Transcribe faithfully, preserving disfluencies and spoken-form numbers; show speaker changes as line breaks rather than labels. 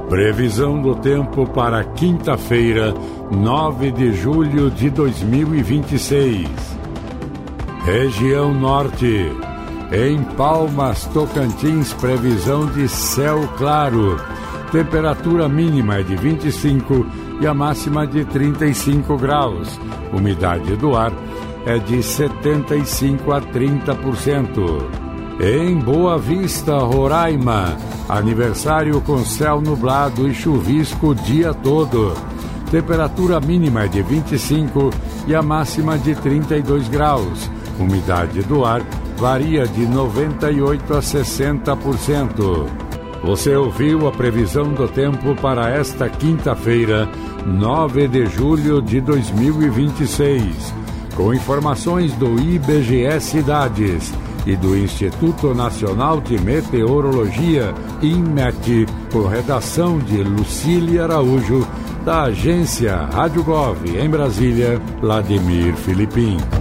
Previsão do tempo para quinta-feira, nove de julho de dois mil e vinte e seis. Região Norte. Em Palmas, Tocantins, previsão de céu claro. Temperatura mínima é de vinte e cinco e a máxima de trinta e cinco graus. Umidade do ar é de setenta e cinco a trinta por cento. Em Boa Vista, Roraima, aniversário com céu nublado e chuvisco o dia todo. Temperatura mínima é de vinte e cinco e a máxima de trinta e dois graus. Umidade do ar varia de noventa e oito a sessenta por cento. Você ouviu a previsão do tempo para esta quinta-feira, nove de julho de dois mil e vinte e seis, com informações do I B G E Cidades e do Instituto Nacional de Meteorologia, INMET, com redação de Lucília Araújo, da agência Rádio Gov, em Brasília, Vladimir Filipim.